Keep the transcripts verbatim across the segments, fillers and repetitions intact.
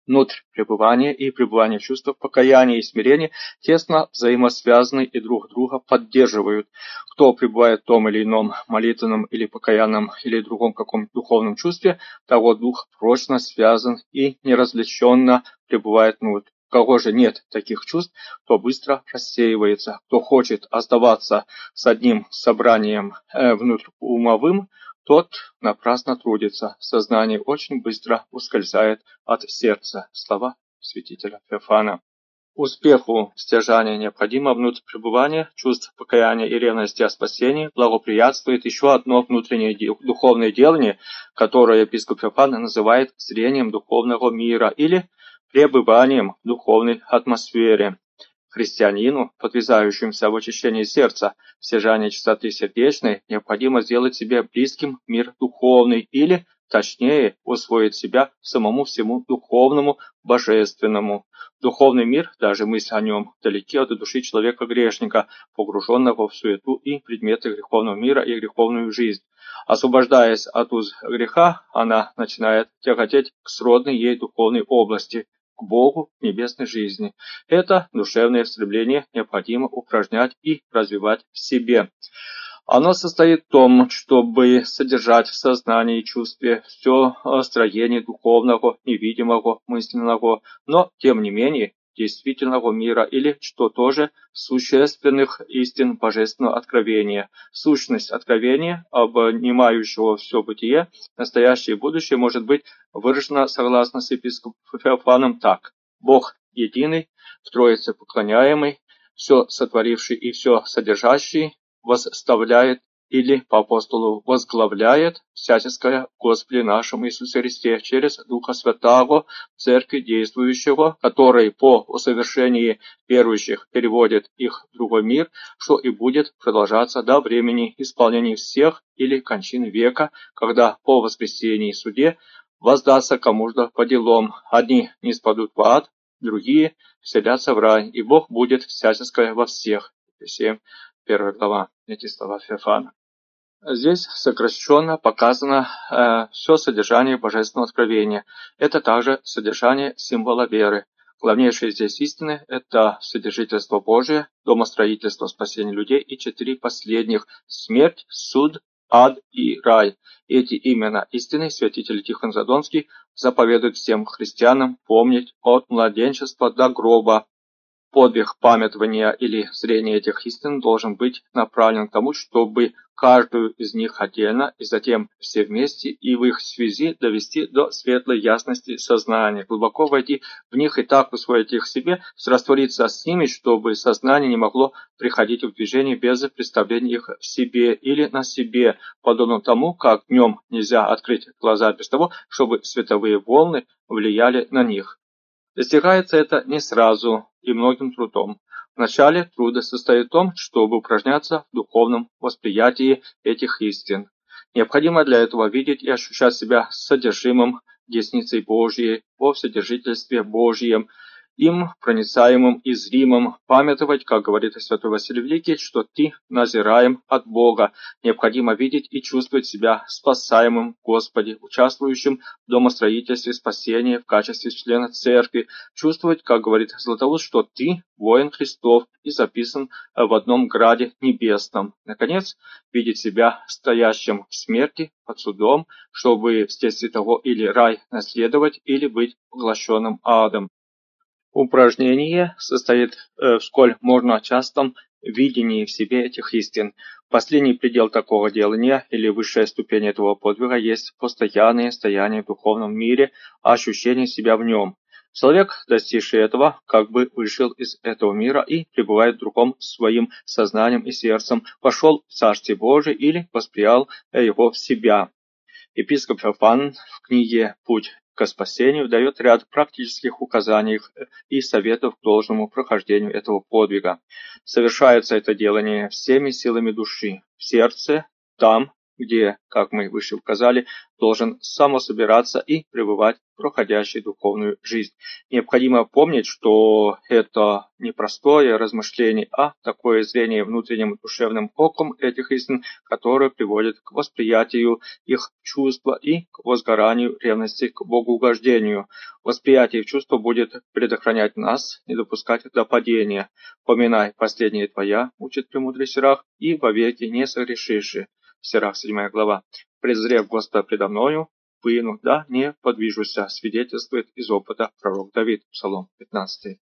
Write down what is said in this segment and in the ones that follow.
Внутрь пребывания и пребывание в чувствах покаяния и смирения тесно взаимосвязаны и друг друга поддерживают. Кто пребывает в том или ином молитвенном или покаянном или другом каком-то духовном чувстве, того дух прочно связан и неразличенно пребывает внутрь. У кого же нет таких чувств, то быстро рассеивается. Кто хочет оставаться с одним собранием э, внутриумовым, тот напрасно трудится. Сознание очень быстро ускользает от сердца. Слова святителя Феофана. Успеху стяжания необходимо внутрь пребывания, чувств покаяния и ревности о спасении, благоприятствует еще одно внутреннее духовное делание, которое епископ Феофан называет зрением духовного мира или пребыванием в духовной атмосфере. Христианину, подвязающемуся в очищении сердца, в стяжании чистоты сердечной, необходимо сделать себе близким мир духовный или, точнее, усвоить себя самому всему духовному, божественному. Духовный мир, даже мысль о нем, далеки от души человека-грешника, погруженного в суету и предметы греховного мира и греховную жизнь. Освобождаясь от уз греха, она начинает тяготеть к сродной ей духовной области, к Богу, к небесной жизни. Это душевное стремление необходимо упражнять и развивать в себе. Оно состоит в том, чтобы содержать в сознании и чувстве все строение духовного, невидимого, мысленного, но, тем не менее, действительного мира или, что тоже, существенных истин божественного откровения. Сущность откровения, обнимающего все бытие, настоящее и будущее, может быть выражена согласно с епископом Феофаном так. Бог единый, в Троице поклоняемый, все сотворивший и все содержащий, восставляет или по апостолу возглавляет всяческое в Господе нашем Иисусе Христе через Духа Святаго, Церкви действующего, который по усовершении верующих переводит их в другой мир, что и будет продолжаться до времени исполнения всех или кончины века, когда по воскресении и суде воздастся кому-то по делам. Одни не спадут в ад, другие вселятся в рай, и Бог будет всяческое во всех. семь, первая глава, эти слова Феофана. Здесь сокращенно показано э, все содержание Божественного откровения. Это также содержание символа веры. Главнейшие здесь истины – это Вседержительство Божие, домостроительство, спасение людей и четыре последних – смерть, суд, ад и рай. Эти именно истины святитель Тихон Задонский заповедует всем христианам помнить от младенчества до гроба. Подвиг памятования или зрения этих истин должен быть направлен к тому, чтобы каждую из них отдельно и затем все вместе и в их связи довести до светлой ясности сознания, глубоко войти в них и так усвоить их в себе, раствориться с ними, чтобы сознание не могло приходить в движение без представления их в себе или на себе, подобно тому, как днем нельзя открыть глаза без того, чтобы световые волны влияли на них. Достигается это не сразу и многим трудом. Вначале труда состоит в том, чтобы упражняться в духовном восприятии этих истин. Необходимо для этого видеть и ощущать себя содержимым десницей Божьей, во вседержительстве Божьем, им проницаемым и зримым, памятовать, как говорит святой Василий Великий, что ты назираем от Бога. Необходимо видеть и чувствовать себя спасаемым в Господе, участвующим в домостроительстве спасения в качестве члена церкви, чувствовать, как говорит Златоуст, что ты воин Христов и записан в одном граде небесном. Наконец, видеть себя стоящим в смерти, под судом, чтобы вследствие того или рай наследовать, или быть поглощенным адом. Упражнение состоит э, в сколь можно частом видении в себе этих истин. Последний предел такого делания или высшая ступень этого подвига есть постоянное стояние в духовном мире, ощущение себя в нем. Человек, достигший этого, как бы вышел из этого мира и пребывает в другом своим сознанием и сердцем, вошел в Царствие Божие или восприял его в себя. Епископ Феофан в книге «Путь к спасению» дает ряд практических указаний и советов к должному прохождению этого подвига. Совершается это делание всеми силами души, в сердце, там, где, как мы выше указали, должен самособираться и пребывать в проходящей духовную жизнь. Необходимо помнить, что это не простое размышление, а такое зрение внутренним душевным оком этих истин, которое приводит к восприятию их чувства и к возгоранию ревности к богоугождению. Восприятие их чувства будет предохранять нас, не допускать до падения. Поминай последнее твоя, учит премудрый Сирах, и вовеки не согрешишь. Сирах, седьмая глава. Презрев Господа предо мною, выну, да не подвижуся, свидетельствует из опыта пророк Давид, Псалом пятнадцатый.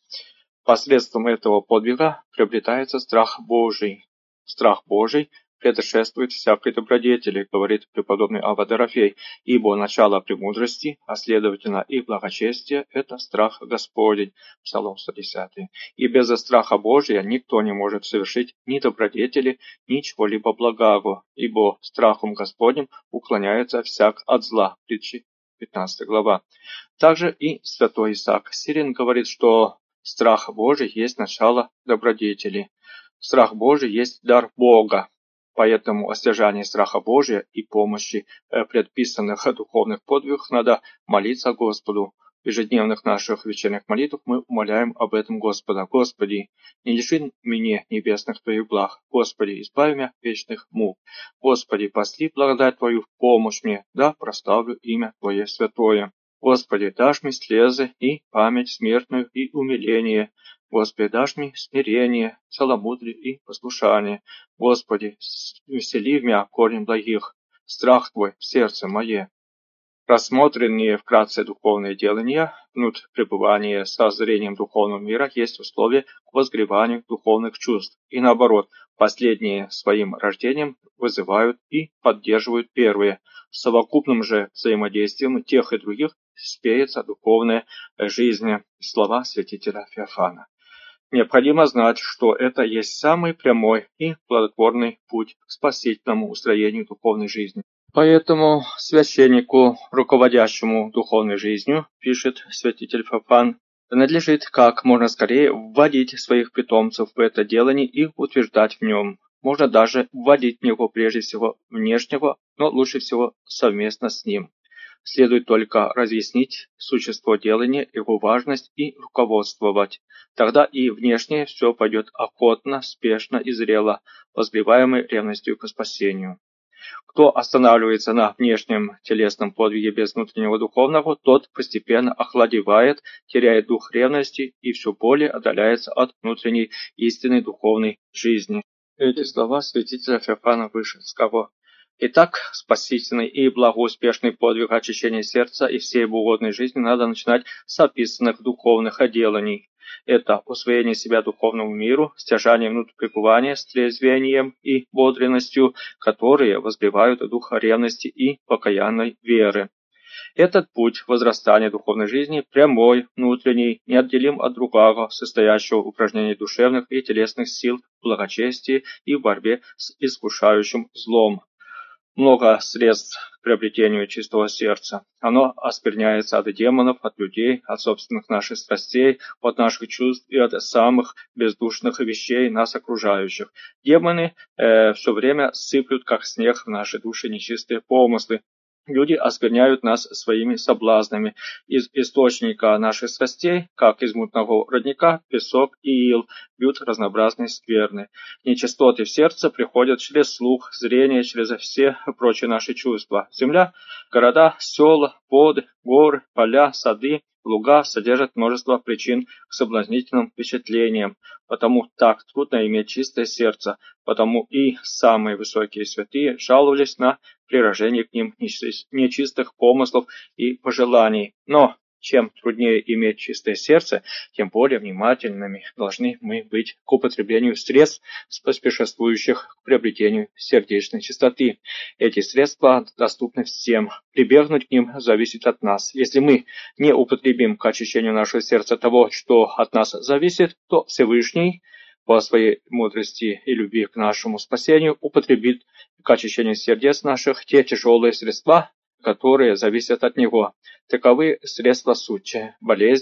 Посредством этого подвига приобретается страх Божий. Страх Божий предшествует всякой добродетели, говорит преподобный Авва Дорофей, ибо начало премудрости, а следовательно и благочестия, это страх Господень, Псалом сто десятый. И без страха Божия никто не может совершить ни добродетели, ни чего-либо благого, ибо страхом Господним уклоняется всяк от зла, притчи пятнадцатая глава. Также и святой Исаак Сирин говорит, что страх Божий есть начало добродетели. Страх Божий есть дар Бога. Поэтому о стяжании страха Божия и помощи предписанных духовных подвигах надо молиться Господу. В ежедневных наших вечерних молитвах мы умоляем об этом Господа. Господи, не лиши меня небесных Твоих благ. Господи, избави меня вечных мук. Господи, посли благодать Твою в помощь мне, да прославлю имя Твое святое. Господи, дашь мне слезы и память смертную и умиление. Господи, дашь мне смирение, целомудрие и послушание. Господи, весели в меня корень благих, страх Твой в сердце мое. Рассмотренные вкратце духовные делания, внутрь пребывания со зрением духовного мира есть условия к возгреванию духовных чувств. И наоборот, последние своим рождением вызывают и поддерживают первые. С совокупным же взаимодействием тех и других спеется духовная жизнь. Слова святителя Феофана. Необходимо знать, что это есть самый прямой и плодотворный путь к спасительному устроению духовной жизни. Поэтому священнику, руководящему духовной жизнью, пишет святитель Феофан, надлежит как можно скорее вводить своих питомцев в это делание и утверждать в нем. Можно даже вводить в него прежде всего внешнего, но лучше всего совместно с ним. Следует только разъяснить существо делания, его важность и руководствовать. Тогда и внешнее все пойдет охотно, спешно и зрело, возгреваемой ревностью к спасению. Кто останавливается на внешнем телесном подвиге без внутреннего духовного, тот постепенно охладевает, теряет дух ревности и все более отдаляется от внутренней истинной духовной жизни. Эти слова святителя Феофана Вышинского. Итак, спасительный и благоуспешный подвиг очищения сердца и всей богоугодной жизни надо начинать с описанных духовных деланий. Это усвоение себя духовному миру, стяжание внутрь пребывания с трезвением и бодренностью, которые возгревают дух ревности и покаянной веры. Этот путь возрастания духовной жизни прямой, внутренний, неотделим от другого, состоящего в упражнении душевных и телесных сил, в благочестии и в борьбе с искушающим злом. Много средств к приобретению чистого сердца. Оно оскверняется от демонов, от людей, от собственных наших страстей, от наших чувств и от самых бездушных вещей нас окружающих. Демоны э, все время сыплют, как снег, в наши души нечистые помыслы. Люди оскверняют нас своими соблазнами. Из источника наших страстей, как из мутного родника, песок и ил, бьют разнообразные скверны. Нечистоты в сердце приходят через слух, зрение, через все прочие наши чувства. Земля, города, села, воды, горы, поля, сады, луга содержат множество причин к соблазнительным впечатлениям. Потому так трудно иметь чистое сердце, потому и самые высокие святые жаловались на приражение к ним нечистых помыслов и пожеланий. Но чем труднее иметь чистое сердце, тем более внимательными должны мы быть к употреблению средств, способствующих к приобретению сердечной чистоты. Эти средства доступны всем. Прибегнуть к ним зависит от нас. Если мы не употребим к очищению нашего сердца того, что от нас зависит, то Всевышний по своей мудрости и любви к нашему спасению употребит к очищению сердец наших те тяжелые средства, которые зависят от Него. Таковы средства суть: болезнь,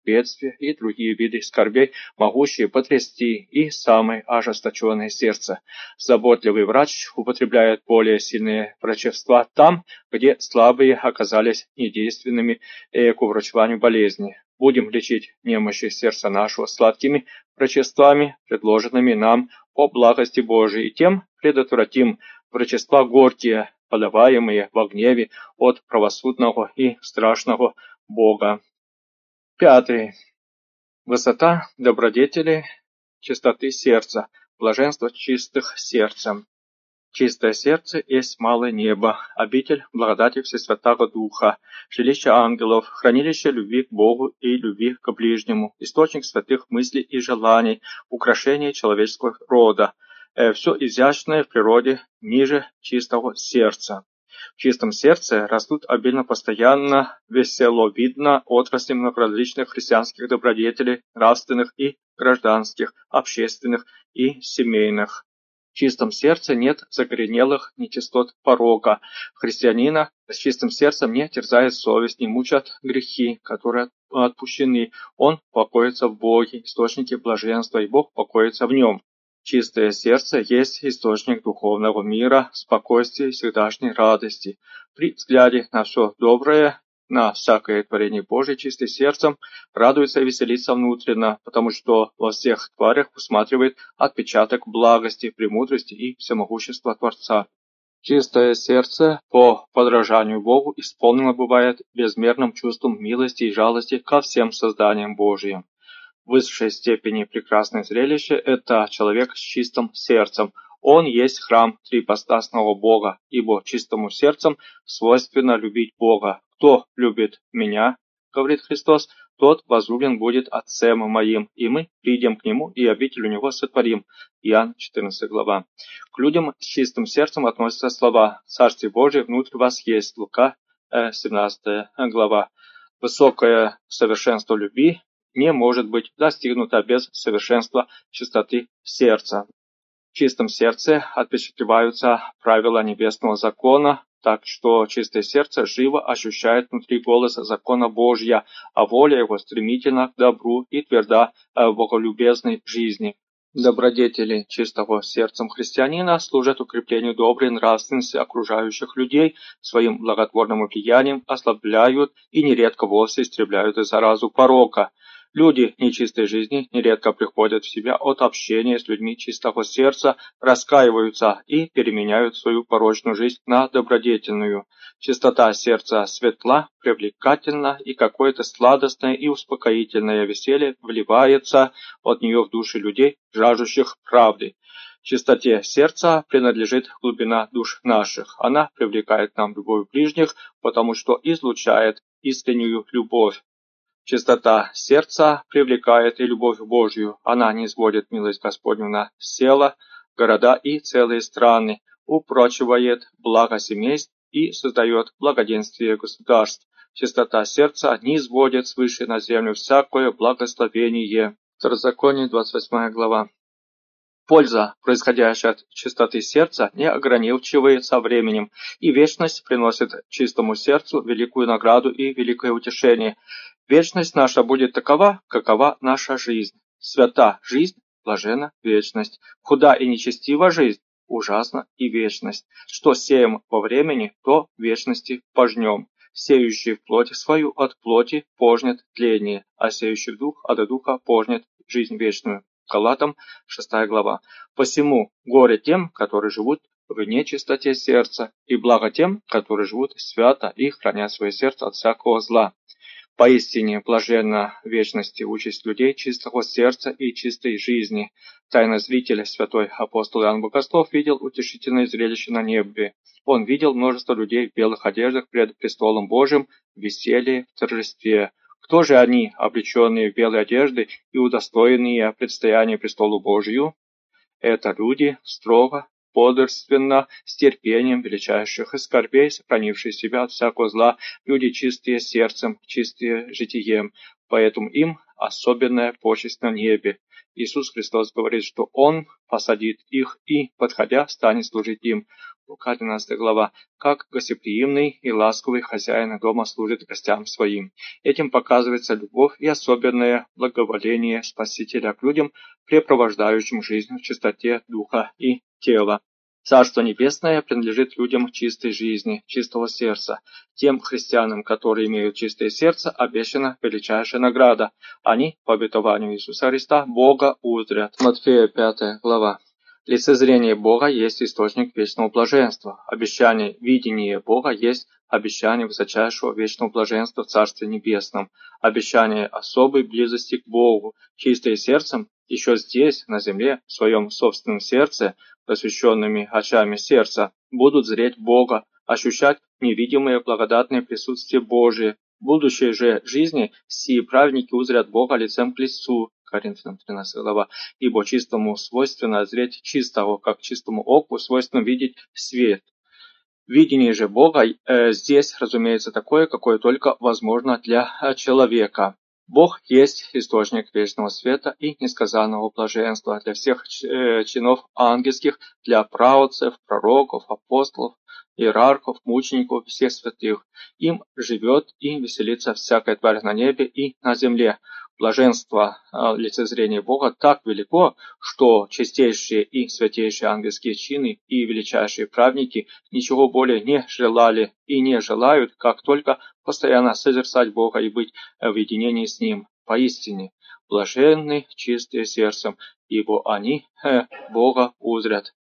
бедствия и другие виды скорбей, могущие потрясти и самое ожесточенное сердце. Заботливый врач употребляет более сильные врачества там, где слабые оказались недейственными к уврачеванию болезни. Будем лечить немощи сердца нашего сладкими врачествами, предложенными нам по благости Божией, и тем предотвратим врачества горькие, подаваемые во гневе от правосудного и страшного Бога. Пятый. Высота добродетели, чистоты сердца, блаженство чистых сердцем. Чистое сердце есть малое небо, обитель благодати Всесвятого Духа, жилище ангелов, хранилище любви к Богу и любви к ближнему, источник святых мыслей и желаний, украшение человеческого рода. Э, все изящное в природе ниже чистого сердца. В чистом сердце растут обильно постоянно, весело видно отрасли многоразличных христианских добродетелей, нравственных и гражданских, общественных и семейных. В чистом сердце нет закоренелых нечистот порока. Христианина с чистым сердцем не терзает совесть, не мучат грехи, которые отпущены. Он покоится в Боге, источнике блаженства, и Бог покоится в нем. Чистое сердце есть источник духовного мира, спокойствия и всегдашней радости. При взгляде на все доброе, на всякое творение Божие, чистым сердцем радуется и веселится внутренно, потому что во всех тварях усматривает отпечаток благости, премудрости и всемогущества Творца. Чистое сердце по подражанию Богу исполнено бывает безмерным чувством милости и жалости ко всем созданиям Божиим. В высшей степени прекрасное зрелище – это человек с чистым сердцем. Он есть храм триипостасного Бога, ибо чистому сердцем свойственно любить Бога. Кто любит меня, говорит Христос, тот возлюблен будет Отцем моим, и мы придем к Нему и обитель у Него сотворим. Иоанн четырнадцатая глава. К людям с чистым сердцем относятся слова «Царствие Божие внутрь вас есть». Лука семнадцатая глава. Высокое совершенство любви не может быть достигнуто без совершенства чистоты сердца. В чистом сердце отпечатлеваются правила небесного закона, так что чистое сердце живо ощущает внутри голос закона Божья, а воля его стремительна к добру и тверда в боголюбезной жизни. Добродетели чистого сердцем христианина служат укреплению доброй нравственности окружающих людей, своим благотворным влиянием ослабляют и нередко вовсе истребляют заразу порока. Люди нечистой жизни нередко приходят в себя от общения с людьми чистого сердца, раскаиваются и переменяют свою порочную жизнь на добродетельную. Чистота сердца светла, привлекательна, и какое-то сладостное и успокоительное веселье вливается от нее в души людей, жаждущих правды. Чистоте сердца принадлежит глубина душ наших. Она привлекает нам любовь ближних, потому что излучает искреннюю любовь. Чистота сердца привлекает и любовь Божью. Она низводит милость Господню на села, города и целые страны, упрочивает благо семейств и создает благоденствие государств. Чистота сердца низводит свыше на землю всякое благословение. Второзаконие, двадцать восьмая глава. Польза, происходящая от чистоты сердца, не ограничивается временем, и вечность приносит чистому сердцу великую награду и великое утешение. Вечность наша будет такова, какова наша жизнь. Свята жизнь, блаженна вечность. Худа и нечестива жизнь, ужасна и вечность. Что сеем во времени, то в вечности пожнем. Сеющий в плоти свою от плоти пожнет тление, а сеющий в дух от духа пожнет жизнь вечную. Галатам, шестая глава. Посему горе тем, которые живут в нечистоте сердца, и благо тем, которые живут свято и хранят свое сердце от всякого зла. Поистине блаженна вечности участь людей чистого сердца и чистой жизни. Тайнозритель, святой апостол Иоанн Богослов, видел утешительное зрелище на небе. Он видел множество людей в белых одеждах пред престолом Божьим, в веселье, в торжестве. Кто же они, облеченные в белые одежды и удостоенные предстояния престолу Божию? Это люди строго, бодрственно, с терпением величайших скорбей, сохранившие себя от всякого зла, люди чистые сердцем, чистые житием, поэтому им особенная почесть на небе. Иисус Христос говорит, что Он посадит их и, подходя, станет служить им. Лука одиннадцатая глава. Как гостеприимный и ласковый хозяин дома служит гостям своим. Этим показывается любовь и особенное благоволение Спасителя к людям, препровождающим жизнь в чистоте духа и тела. Царство Небесное принадлежит людям чистой жизни, чистого сердца. Тем христианам, которые имеют чистое сердце, обещана величайшая награда. Они, по обетованию Иисуса Христа, Бога узрят. Матфея пятая глава. Лицезрение Бога есть источник вечного блаженства. Обещание видения Бога есть обещание высочайшего вечного блаженства в Царстве Небесном. Обещание особой близости к Богу. Чистое сердцем еще здесь, на земле, в своем собственном сердце, посвященными очами сердца, будут зреть Бога, ощущать невидимое благодатное присутствие Божие. В будущей же жизни сии праведники узрят Бога лицем к лицу. Коринфянам тринадцатая глава. Ибо чистому свойственно зреть чистого, как чистому оку свойственно видеть свет. Видение же Бога э, здесь, разумеется, такое, какое только возможно для человека. Бог есть источник вечного света и несказанного блаженства для всех э, чинов ангельских, для праотцев, пророков, апостолов, иерархов, мучеников, всех святых. Им живет и веселится всякая тварь на небе и на земле. Блаженство э, лицезрения Бога так велико, что чистейшие и святейшие ангельские чины и величайшие праведники ничего более не желали и не желают, как только постоянно созерцать Бога и быть в единении с Ним. Поистине, блаженны чистые сердцем, ибо они э, Бога узрят.